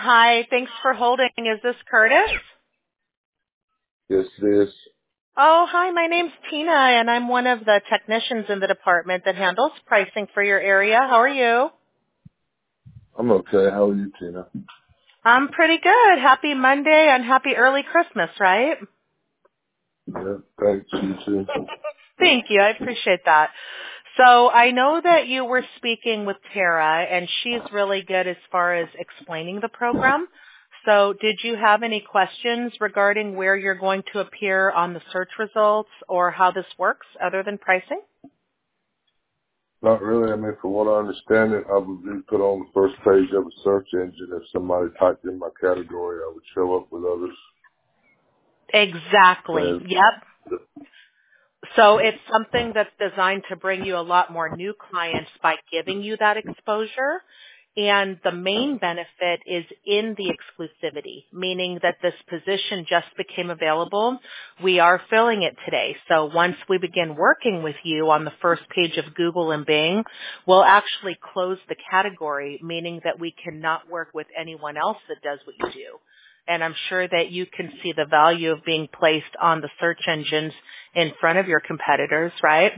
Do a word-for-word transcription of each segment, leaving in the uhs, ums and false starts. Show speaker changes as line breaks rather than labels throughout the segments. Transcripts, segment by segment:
Hi, thanks for holding. Is this Curtis?
Yes, it is.
Oh, hi, my name's Tina, and I'm one of the technicians in the department that handles pricing for your area. How are you?
I'm okay. How are you, Tina?
I'm pretty good. Happy Monday and happy early Christmas, right?
Yeah, thanks. You too.
Thank you. I appreciate that. So I know that you were speaking with Tara, and she's really good as far as explaining the program. So did you have any questions regarding where you're going to appear on the search results or how this works other than pricing?
Not really. I mean, from what I understand it, I would be put on the first page of a search engine. If somebody typed in my category, I would show up with others.
Exactly.
And
Yep. So it's something that's designed to bring you a lot more new clients by giving you that exposure. And the main benefit is in the exclusivity, meaning that this position just became available. We are filling it today. So once we begin working with you on the first page of Google and Bing, we'll actually close the category, meaning that we cannot work with anyone else that does what you do. And I'm sure that you can see the value of being placed on the search engines in front of your competitors, right?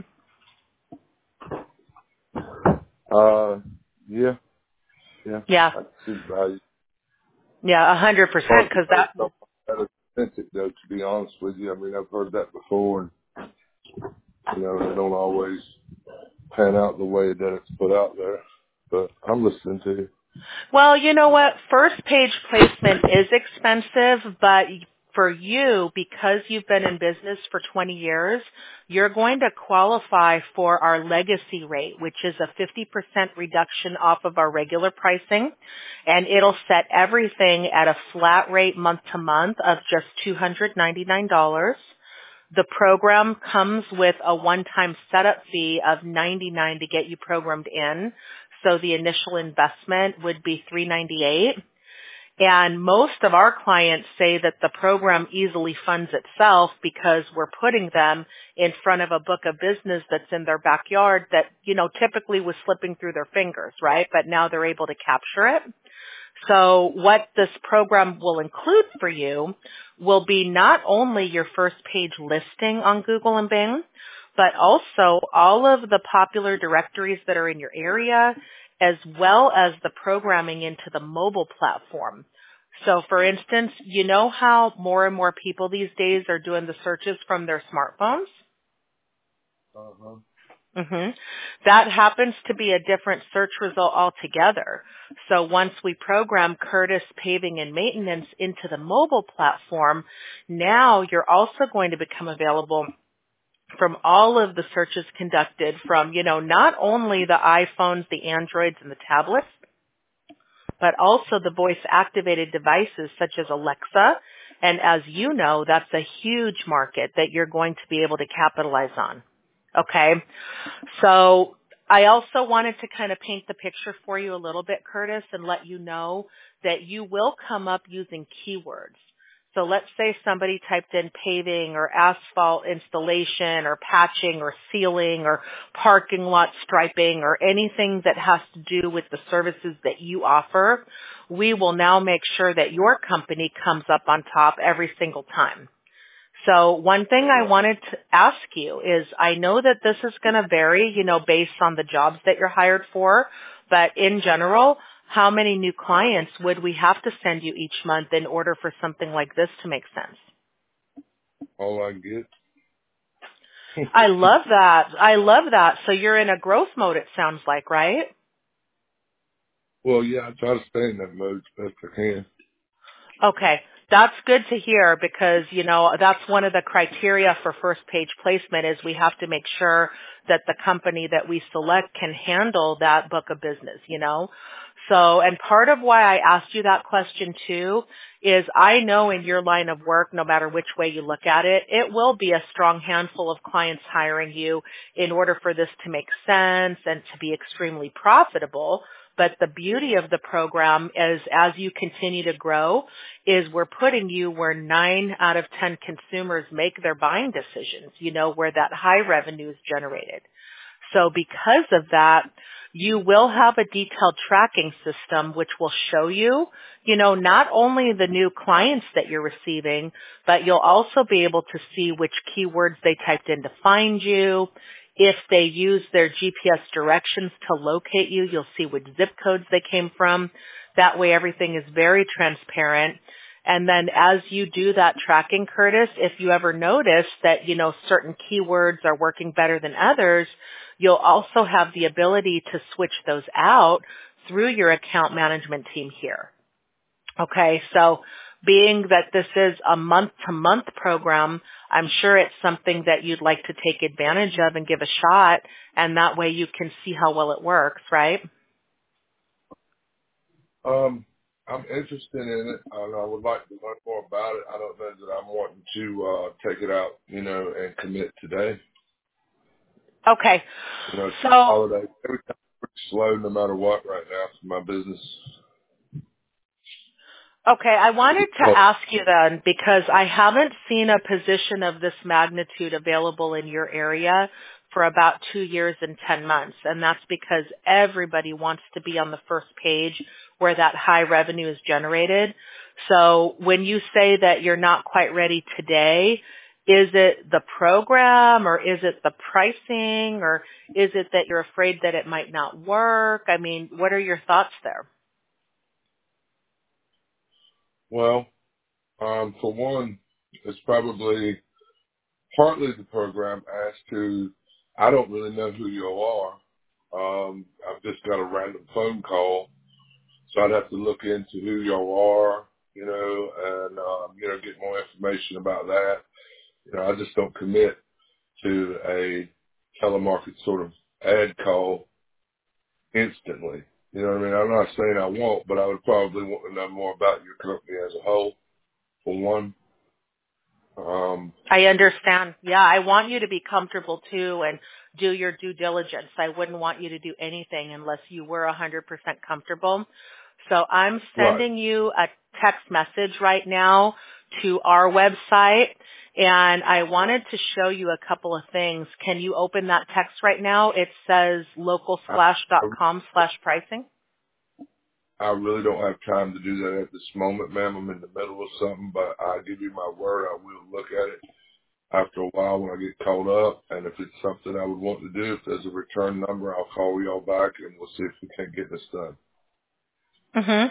uh, yeah, yeah,
Yeah.
I can see the value.
Yeah, a hundred percent,
Hard to
because
know
that
if something that authentic, though. To be honest with you, I mean, I've heard that before, and you know, they don't always pan out the way that it's put out there. But I'm listening to you.
Well, you know what? First page placement is expensive, but for you, because you've been in business for twenty years, you're going to qualify for our legacy rate, which is a fifty percent reduction off of our regular pricing. And it'll set everything at a flat rate month to month of just two hundred ninety-nine dollars. The program comes with a one-time setup fee of ninety-nine dollars to get you programmed in. So the initial investment would be three hundred ninety-eight dollars. And most of our clients say that the program easily funds itself because we're putting them in front of a book of business that's in their backyard that, you know, typically was slipping through their fingers, right? But now they're able to capture it. So what this program will include for you will be not only your first page listing on Google and Bing, but also all of the popular directories that are in your area, as well as the programming into the mobile platform. So for instance, you know how more and more people these days are doing the searches from their smartphones?
Uh-huh.
hmm That happens to be a different search result altogether. So once we program Curtis Paving and Maintenance into the mobile platform, now you're also going to become available from all of the searches conducted from, you know, not only the iPhones, the Androids, and the tablets, but also the voice-activated devices such as Alexa. And as you know, that's a huge market that you're going to be able to capitalize on. Okay? So I also wanted to kind of paint the picture for you a little bit, Curtis, and let you know that you will come up using keywords. So let's say somebody typed in paving or asphalt installation or patching or sealing or parking lot striping or anything that has to do with the services that you offer. We will now make sure that your company comes up on top every single time. So one thing I wanted to ask you is I know that this is going to vary, you know, based on the jobs that you're hired for, but in general, how many new clients would we have to send you each month in order for something like this to make sense?
All I get.
I love that. I love that. So you're in a growth mode, it sounds like, right?
Well, yeah, I try to stay in that mode as best I can.
Okay. That's good to hear because, you know, that's one of the criteria for first page placement is we have to make sure that the company that we select can handle that book of business, you know. So, and part of why I asked you that question too is I know in your line of work, no matter which way you look at it, it will be a strong handful of clients hiring you in order for this to make sense and to be extremely profitable. But the beauty of the program is as you continue to grow is we're putting you where nine out of ten consumers make their buying decisions, you know, where that high revenue is generated. So because of that, you will have a detailed tracking system which will show you, you know, not only the new clients that you're receiving, but you'll also be able to see which keywords they typed in to find you. If they use their G P S directions to locate you, you'll see which zip codes they came from. That way everything is very transparent. And then as you do that tracking, Curtis, if you ever notice that, you know, certain keywords are working better than others, you'll also have the ability to switch those out through your account management team here. Okay, so being that this is a month-to-month program, I'm sure it's something that you'd like to take advantage of and give a shot, and that way you can see how well it works, right?
Um, I'm interested in it, and I would like to learn more about it. I don't know that I'm wanting to uh, take it out, you know, and commit today.
Okay,
You know, it's a
so
holiday. Everything's pretty slow no matter what right now for my business.
Okay, I wanted to
Oh,
ask you then, because I haven't seen a position of this magnitude available in your area for about two years and ten months, and that's because everybody wants to be on the first page where that high revenue is generated. So when you say that you're not quite ready today, is it the program, or is it the pricing, or is it that you're afraid that it might not work? I mean, what are your thoughts there?
well, um, for one, it's probably partly the program as to I don't really know who you are. Um, I've just got a random phone call, so I'd have to look into who y'all are, you know, and um, you know, get more information about that. You know, I just don't commit to a telemarket sort of ad call instantly. You know what I mean? I'm not saying I won't, but I would probably want to know more about your company as a whole, for one. Um,
I understand. Yeah, I want you to be comfortable too and do your due diligence. I wouldn't want you to do anything unless you were one hundred percent comfortable. So I'm
right.
sending you a text message right now to our website, and I wanted to show you a couple of things. Can you open that text right now? It says
I,
localsplash.com slash pricing.
I really don't have time to do that at this moment, ma'am. I'm in the middle of something, but I give you my word, I will look at it after a while when I get caught up. And if it's something I would want to do, if there's a return number, I'll call y'all back and we'll see if we can get this done.
hmm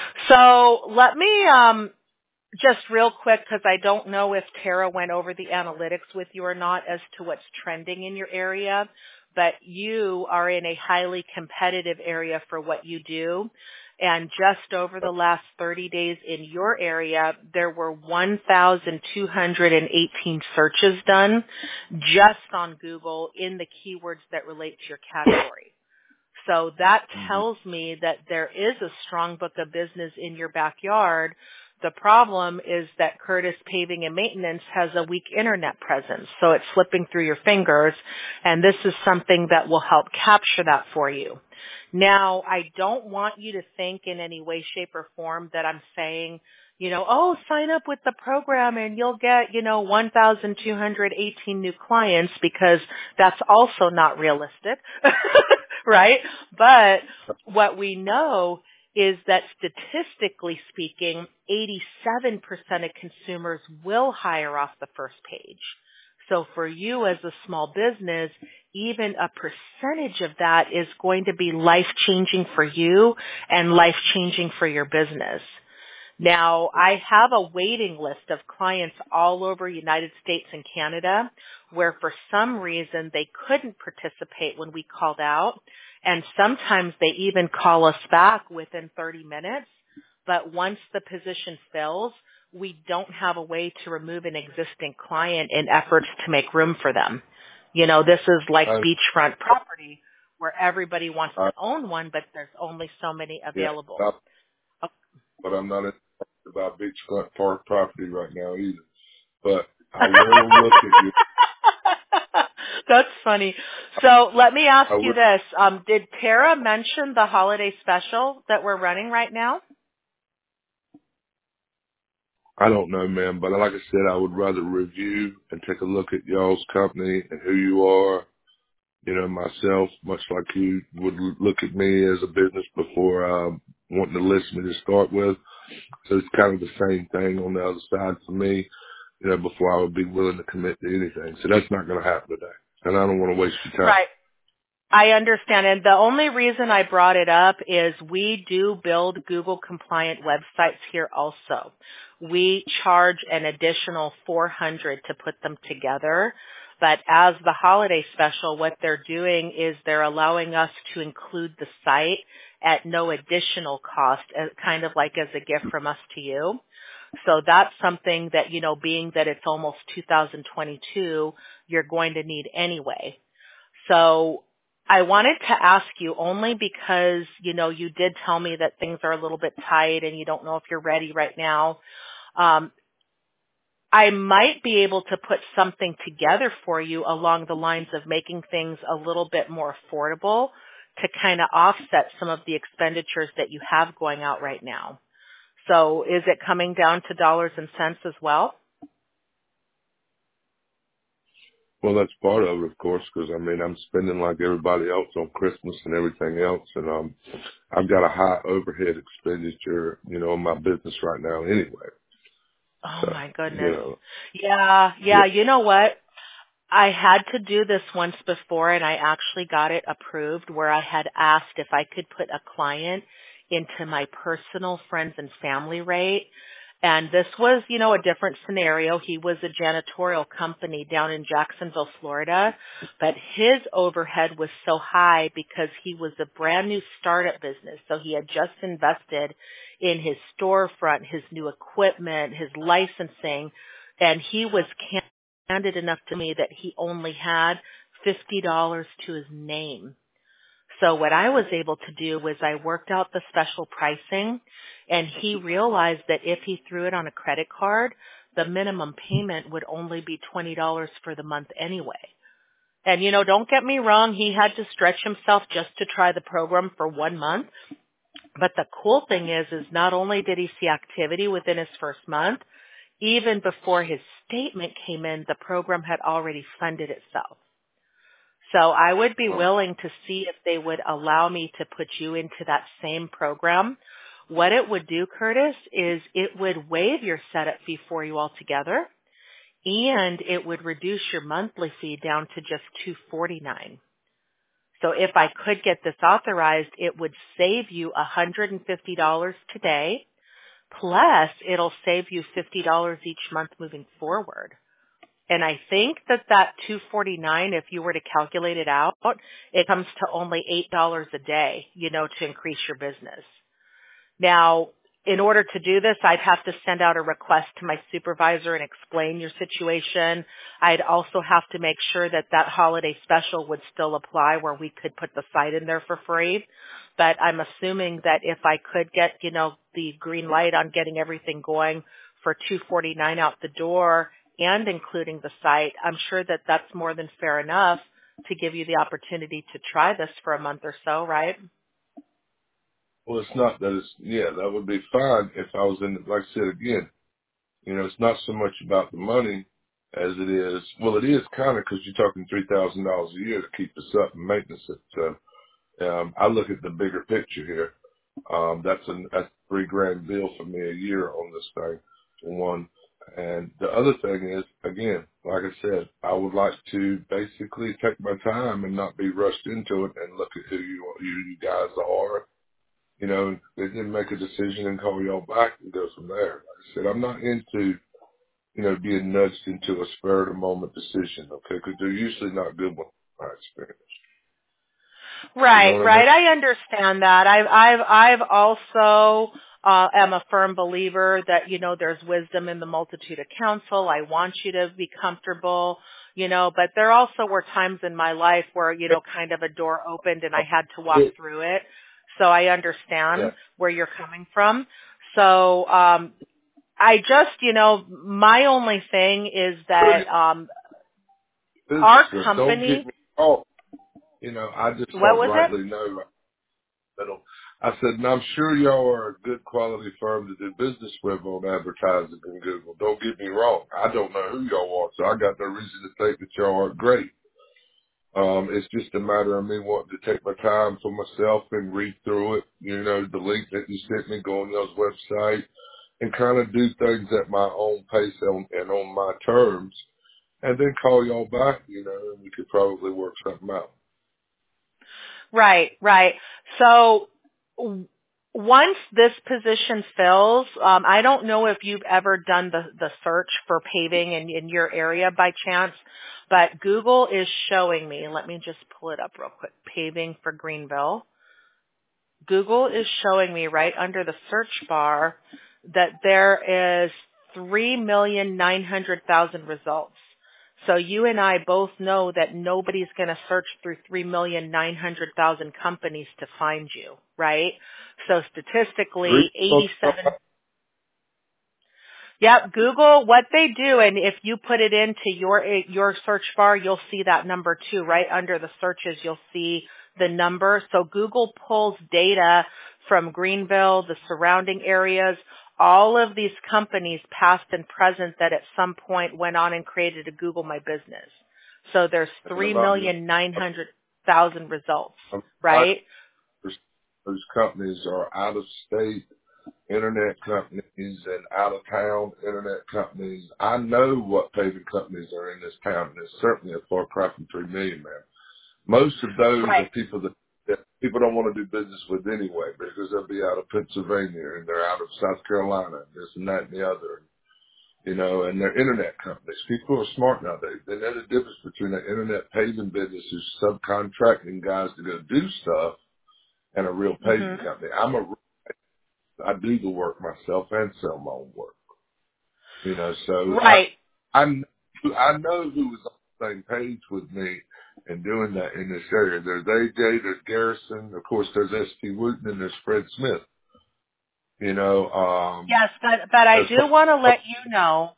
So let me um, just real quick, because I don't know if Tara went over the analytics with you or not as to what's trending in your area, but you are in a highly competitive area for what you do. And just over the last thirty days in your area, there were one thousand two hundred eighteen searches done just on Google in the keywords that relate to your category. So that
hmm
tells me that there is a strong book of business in your backyard. The problem is that Curtis Paving and Maintenance has a weak internet presence, so it's slipping through your fingers, and this is something that will help capture that for you. Now, I don't want you to think in any way, shape, or form that I'm saying, you know, oh, sign up with the program and you'll get, you know, one thousand two hundred eighteen new clients, because that's also not realistic, right? But what we know is that statistically speaking, eighty-seven percent of consumers will hire off the first page. So for you as a small business, even a percentage of that is going to be life-changing for you and life-changing for your business. Now, I have a waiting list of clients all over United States and Canada where for some reason they couldn't participate when we called out, and sometimes they even call us back within thirty minutes. But once the position fills, we don't have a way to remove an existing client in efforts to make room for them. You know, this is like
I,
beachfront property where everybody wants
I,
to own one, but there's only so many
yeah,
available.
not, but I'm not interested about beachfront park property right now either. But I will look at you.
That's funny. So let me ask
I
you
will.
this. Um, did Tara mention the holiday special that we're running right now?
I don't know, ma'am, but like I said, I would rather review and take a look at y'all's company and who you are you know, myself, much like you would l- look at me as a business before um, wanting to list me to start with. So it's kind of the same thing on the other side for me, you know, before I would be willing to commit to anything. So that's not going to happen today. And I don't want to waste your time.
Right. I understand. And the only reason I brought it up is we do build Google compliant websites here also. We charge an additional four hundred dollars to put them together. But as the holiday special, what they're doing is they're allowing us to include the site at no additional cost, as- kind of like as a gift from us to you. So that's something that, you know, being that it's almost two thousand twenty-two, you're going to need anyway. So I wanted to ask you only because, you know, you did tell me that things are a little bit tight and you don't know if you're ready right now. Um, I might be able to put something together for you along the lines of making things a little bit more affordable to kind of offset some of the expenditures that you have going out right now. So is it coming down to dollars and cents as well?
Well, that's part of it, of course, because I mean, I'm spending like everybody else on Christmas and everything else. And, um, I've got a high overhead expenditure, you know, in my business right now anyway.
Oh
So,
my
you
goodness.
know,
Yeah,
yeah.
yeah, you know what? I had to do this once before and I actually got it approved where I had asked if I could put a client into my personal friends and family rate. And this was, you know, a different scenario. He was a janitorial company down in Jacksonville, Florida, but his overhead was so high because he was a brand new startup business. So he had just invested in his storefront, his new equipment, his licensing, and he was candid enough to me that he only had fifty dollars to his name. So what I was able to do was I worked out the special pricing, and he realized that if he threw it on a credit card, the minimum payment would only be twenty dollars for the month anyway. And you know, don't get me wrong, he had to stretch himself just to try the program for one month. But the cool thing is, is not only did he see activity within his first month, even before his statement came in, the program had already funded itself. So I would be
Um,
willing to see if they would allow me to put you into that same program. What it would do, Curtis, is it would waive your setup fee for you altogether, and it would reduce your monthly fee down to just two forty-nine. So if I could get this authorized, it would save you one hundred fifty dollars today, plus it'll save you fifty dollars each month moving forward. And I think that that two forty-nine, if you were to calculate it out, it comes to only eight dollars a day, you know, to increase your business. Now, in order to do this, I'd have to send out a request to my supervisor and explain your situation. I'd also have to make sure that that holiday special would still apply where we could put the site in there for free. But I'm assuming that if I could get, you know, the green light on getting everything going for two forty-nine out the door and including the site, I'm sure that that's more than fair enough to give you the opportunity to try this for a month or so, right?
well, it's not that it's, yeah, that would be fine if I was in, like I said again, you know, it's not so much about the money as it is, well, it is kind of because you're talking three thousand dollars a year to keep us up and maintenance it. So, um, I look at the bigger picture here. Um, that's a, that's a three grand bill for me a year on this thing, for one. And the other thing is, again, like I said, I would like to basically take my time and not be rushed into it and look at who you, you, you guys are, you know, and then make a decision and call y'all back and go from there. Like I said, I'm not into, you know, being nudged into a spur of the moment decision, okay? Because they're usually not good ones, in my experience. You know
Right,
what I mean?
right. I understand that. I've, I've, I've also uh, am a firm believer that, you know, there's wisdom in the multitude of counsel. I want you to be comfortable, you know, but there also were times in my life where, you know, kind of a door opened and I had to walk through it. So I
Yeah.
understand where you're coming from. So, um, I just, you know, my only thing is that, um, our
Business, don't get
company,
me wrong. You know, I just
what
don't
was it?
rightly know. I don't- I said, and I'm sure y'all are a good quality firm to do business with on advertising and Google. Don't get me wrong. I don't know who y'all are, so I got no reason to think that y'all aren't great. Um, it's just a matter of me wanting to take my time for myself and read through it. You know, the link that you sent me, go on y'all's website and kind of do things at my own pace and, and on my terms, and then call y'all back, you know, and we could probably work something out.
Right, right. So w- once this position fills, um, I don't know if you've ever done the, the search for paving in, in your area by chance, but Google is showing me, let me just pull it up real quick, paving for Greenville. Google is showing me right under the search bar that there is three million nine hundred thousand results. So you and I both know that nobody's going to search through three million nine hundred thousand companies to find you, right? So statistically, eighty-seven Yep, Google, what they do, and if you put it into your your search bar, you'll see that number too. Right under the searches, you'll see the number. So Google pulls data from Greenville, the surrounding areas, all of these companies, past and present, that at some point went on and created a Google My Business. So there's
And
three
about me,
million nine hundred thousand results,
I'm not-
right?
those companies are out of state internet companies and out of town internet companies. I know what paving companies are in this town, and it's certainly a far cry from three million, man. Most of those
Right.
are people that, that people don't want to do business with anyway, because they'll be out of Pennsylvania and they're out of South Carolina, this and that and the other, you know, and they're internet companies. People are smart nowadays. They know the difference between an internet paving business who's subcontracting guys to go do stuff and a real paving
Mhm.
company. I'm a, I do the work myself and sell my own work, you know, so I,
Right.
I'm, I know who was on the same page with me and doing that in this area. There's A J, there's Garrison, of course there's S T Wooten, and there's Fred Smith, you know, um,
Yes, but but I
as
do want to let you know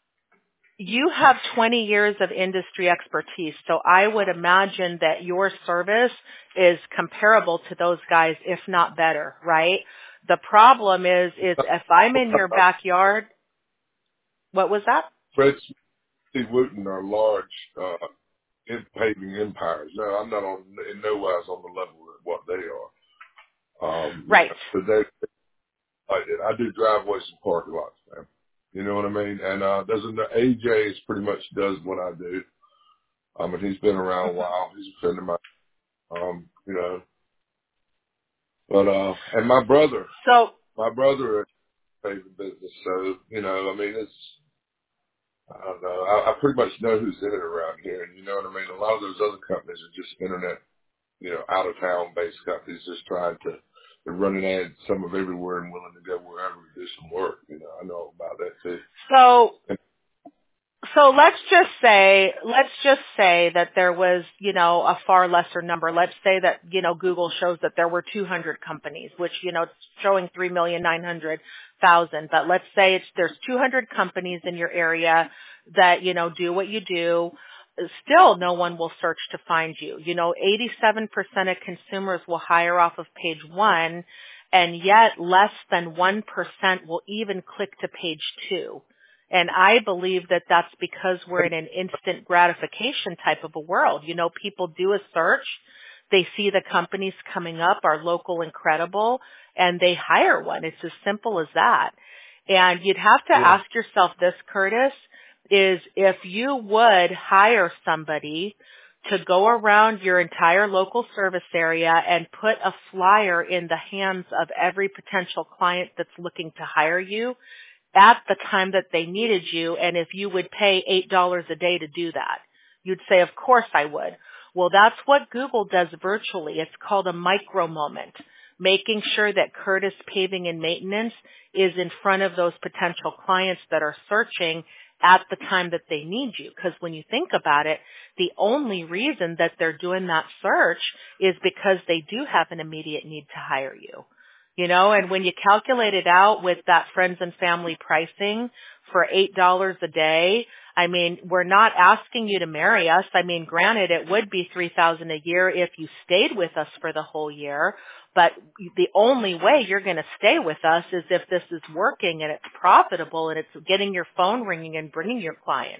you have twenty years of industry expertise, so I would imagine that your service is comparable to those guys, if not better, right? The problem is, is if I'm in your backyard, what was that?
Fred Smith and Steve Wooten are large, uh, in paving empires. No, I'm not on, in no wise on the level of what they are. Um, you
Right.
know, so they, I, I do driveways and parking lots, man. You know what I mean? And, uh, doesn't, A J is pretty much does what I do. Um, and he's been around a
Mhm.
while. He's a friend of mine. Um, you know, but, uh, and my brother,
So,
my brother is in the paving business. So, you know, I mean, it's, I don't know. I, I pretty much know who's in it around here. And you know what I mean? A lot of those other companies are just internet, you know, out of town based companies just trying to, they're running ads some of everywhere and willing to go wherever to do some work. You know, I know about that too.
so
And,
So let's just say, let's just say that there was, you know, a far lesser number. Let's say that, you know, Google shows that there were two hundred companies, which, you know, it's showing three million nine hundred thousand. But let's say it's, there's two hundred companies in your area that, you know, do what you do. Still, no one will search to find you. You know, eighty-seven percent of consumers will hire off of page one, and yet less than one percent will even click to page two. And I believe that that's because we're in an instant gratification type of a world. You know, people do a search, they see the companies coming up are local and credible, and they hire one. It's as simple as that. And you'd have to
yeah.
ask yourself this, Curtis, is if you would hire somebody to go around your entire local service area and put a flyer in the hands of every potential client that's looking to hire you, at the time that they needed you, and if you would pay eight dollars a day to do that. You'd say, of course I would. Well, that's what Google does virtually. It's called a micro moment, making sure that Curtis Paving and Maintenance is in front of those potential clients that are searching at the time that they need you. Because when you think about it, the only reason that they're doing that search is because they do have an immediate need to hire you. You know, and when you calculate it out with that friends and family pricing for eight dollars a day, I mean, we're not asking you to marry us. I mean, granted, it would be three thousand dollars a year if you stayed with us for the whole year, but the only way you're going to stay with us is if this is working and it's profitable and it's getting your phone ringing and bringing your clients.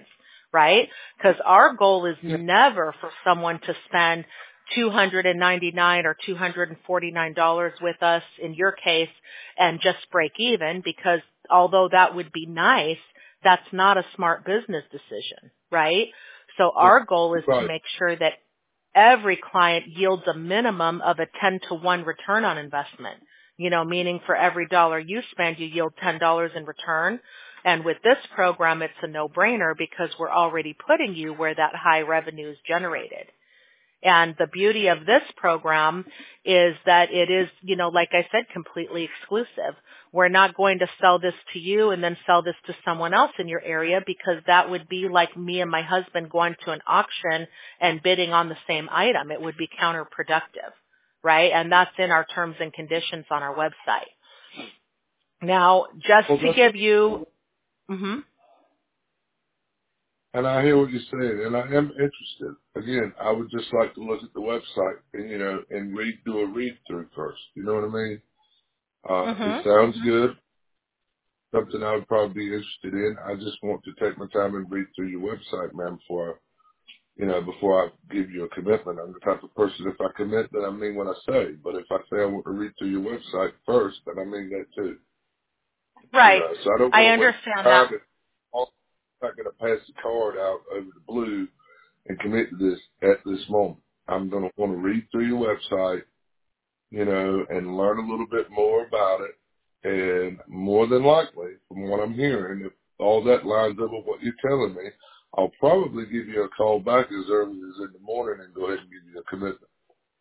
right? Because our goal is
Yeah.
never for someone to spend two hundred ninety-nine dollars or two hundred forty-nine dollars with us in your case and just break even, because although that would be nice, that's not a smart business decision, right? So our goal is to
Right.
make sure that every client yields a minimum of a ten to one return on investment, you know, meaning for every dollar you spend, you yield ten dollars in return. And with this program, it's a no-brainer because we're already putting you where that high revenue is generated. And the beauty of this program is that it is, you know, like I said, completely exclusive. We're not going to sell this to you and then sell this to someone else in your area, because that would be like me and my husband going to an auction and bidding on the same item. It would be counterproductive, right? And that's in our terms and conditions on our website. Now, just
Well,
to
that's,
give you, mhm.
and I hear what you're saying, and I am interested. Again, I would just like to look at the website and, you know, and read, do a read through first. You know what I mean? Uh, it
Mhm.
sounds good. Something I would probably be interested in. I just want to take my time and read through your website, man, before I, you know, before I give you a commitment. I'm the type of person, if I commit, then I mean what I say. But if I say I want to read through your website first, then I mean that too. You
Right.
know, so I don't
I
want to waste
understand
time.
that.
And I'm not going to pass the card out over the blue and commit to this at this moment. I'm going to want to read through your website, you know, and learn a little bit more about it. And more than likely, from what I'm hearing, if all that lines up with what you're telling me, I'll probably give you a call back as early as in the morning and go ahead and give you a commitment.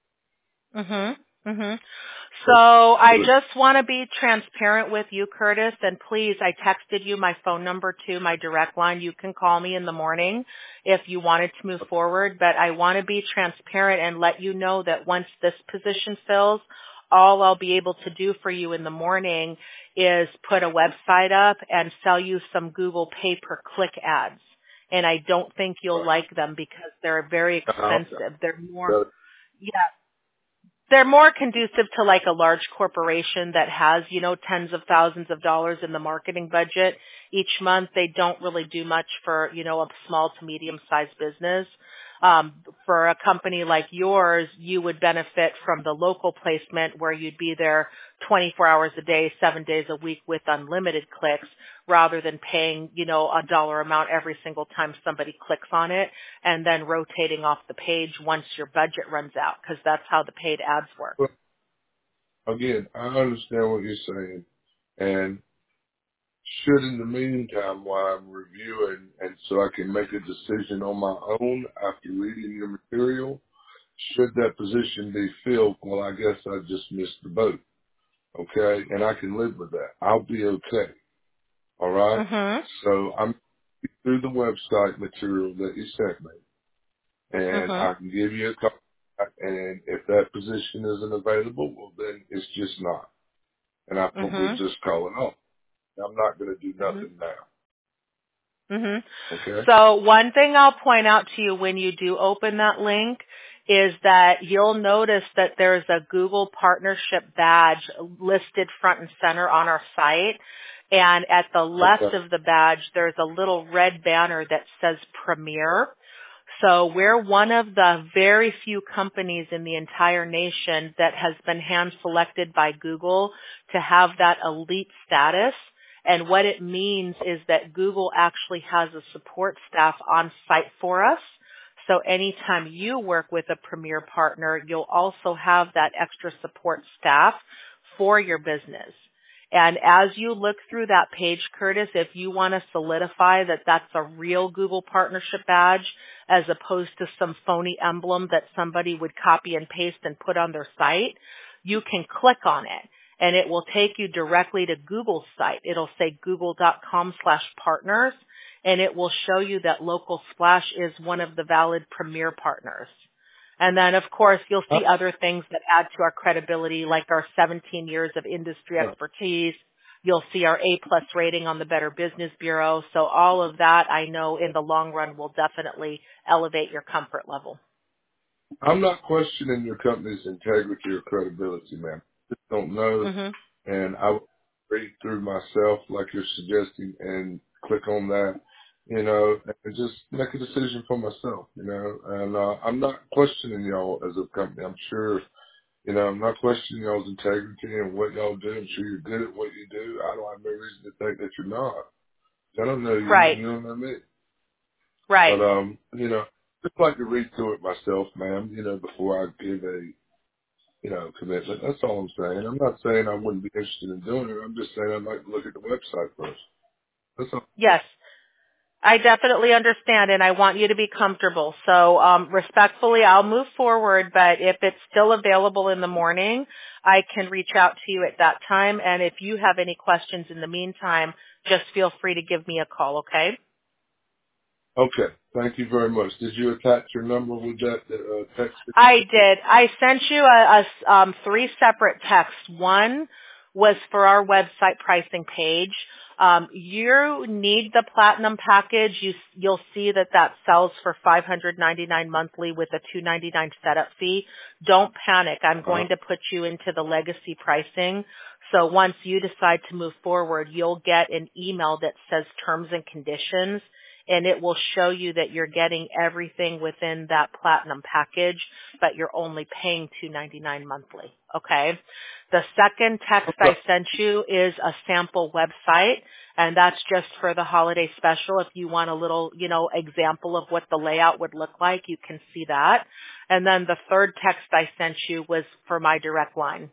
Mhm. Mhm. So
But,
I
but
just want to be transparent with you, Curtis, and please, I texted you my phone number too, my direct line. You can call me in the morning if you wanted to move forward, but I want to be transparent and let you know that once this position fills, all I'll be able to do for you in the morning is put a website up and sell you some Google pay-per-click ads. And I don't think you'll like them because they're very
I'll,
expensive. They're more,
uh,
yeah, they're more conducive to like a large corporation that has, you know, tens of thousands of dollars in the marketing budget each month. They don't really do much for, you know, a small to medium sized business. Um, for a company like yours, you would benefit from the local placement where you'd be there twenty-four hours a day, seven days a week with unlimited clicks, rather than paying, you know, a dollar amount every single time somebody clicks on it and then rotating off the page once your budget runs out, because that's how the paid ads work.
but again, I understand what you're saying. And should in the meantime, while I'm reviewing and so I can make a decision on my own after reading your material, should that position be filled, well, I guess I just missed the boat. Okay. And I can live with that. I'll be okay. All right.
Mhm.
So I'm through the website material that you sent me, and
Mhm.
I can give you a call. And if that position isn't available, well, then it's just not. And I will
Mhm.
just call it off. I'm not going to do
Mhm.
nothing now.
Mhm.
Okay.
So one thing I'll point out to you when you do open that link is that you'll notice that there's a Google partnership badge listed front and center on our site. And at the left
Okay.
of the badge, there's a little red banner that says Premier. So we're one of the very few companies in the entire nation that has been hand selected by Google to have that elite status. And what it means is that Google actually has a support staff on site for us. So anytime you work with a Premier partner, you'll also have that extra support staff for your business. And as you look through that page, Curtis, if you want to solidify that that's a real Google partnership badge as opposed to some phony emblem that somebody would copy and paste and put on their site, you can click on it and it will take you directly to Google's site. It'll say google.com slash partners, and it will show you that Local Splash is one of the valid Premier partners. And then, of course, you'll
Uh,
see other things that add to our credibility, like our seventeen years of industry
uh,
expertise. You'll see our A-plus rating on the Better Business Bureau. So all of that, I know, in the long run will definitely elevate your comfort level.
I'm not questioning your company's integrity or credibility, ma'am. Just don't know,
Mhm.
and I will read through myself like you're suggesting and click on that you know, and just make a decision for myself, you know. And uh, I'm not questioning y'all as a company. I'm sure, you know, I'm not questioning y'all's integrity and what y'all do. I'm sure you're good at what you do. I don't have no reason to think that you're not. I don't know you, and
Right.
you don't know me.
Right.
But, um, you know, just like to read through it myself, ma'am, you know, before I give a, you know, commitment. That's all I'm saying. I'm not saying I wouldn't be interested in doing it. I'm just saying I'd like to look at the website first. That's all.
Yes. I definitely understand, and I want you to be comfortable. So um, respectfully, I'll move forward, but if it's still available in the morning, I can reach out to you at that time. And if you have any questions in the meantime, just feel free to give me a call, okay?
Okay. Thank you very much. Did you attach your number with that uh, text?
I did. I sent you a, a s- um, three separate texts. One was for our website pricing page. Um, you need the platinum package. You, you'll see that that sells for five hundred ninety-nine monthly with a two ninety-nine setup fee. Don't panic. I'm
Uh,
going to put you into the legacy pricing. So once you decide to move forward, you'll get an email that says terms and conditions, and it will show you that you're getting everything within that platinum package, but you're only paying two ninety-nine monthly. Okay. The second text I
okay.
sent you is a sample website, and that's just for the holiday special. If you want a little, you know, example of what the layout would look like, you can see that. And then the third text I sent you was for my direct line.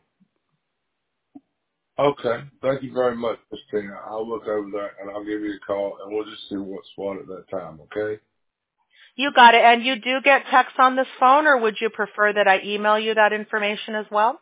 Okay. Thank you very much, Miss Tina. I'll look over that and I'll give you a call and we'll just see what's what at that time, okay?
You got it. And you do get text on this phone, or would you prefer that I email you that information as well?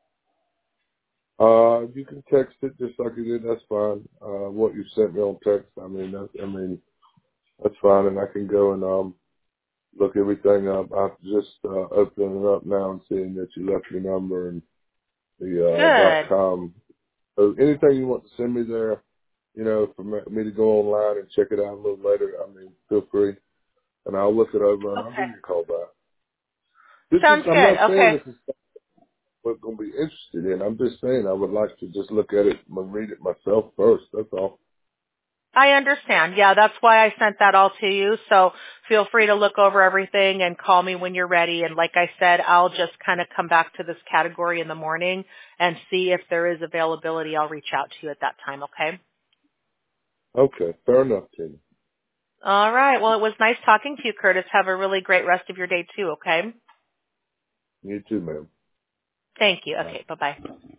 Uh, you can text it just like you did. That's fine. Uh, what you sent me on text, I mean, that, I mean, that's fine. And I can go and, um, look everything up. I'm just, uh, opening it up now and seeing that you left your number and the, uh, dot
Good.
com. So anything you want to send me there, you know, for me me to go online and check it out a little later, I mean, feel free. And I'll look it over and I'll give
Okay.
you a call back. This is,
Sounds
I'm
good.
not saying
Okay.
this is what I'm going to be interested in. I'm just saying I would like to just look at it and read it myself first. That's all.
I understand. Yeah, that's why I sent that all to you. So feel free to look over everything and call me when you're ready. And like I said, I'll just kind of come back to this category in the morning and see if there is availability. I'll reach out to you at that time, okay?
Okay, fair enough, Tina.
All right. Well, it was nice talking to you, Curtis. Have a really great rest of your day too, okay?
You too, ma'am.
Thank you.
Bye.
Okay, bye-bye.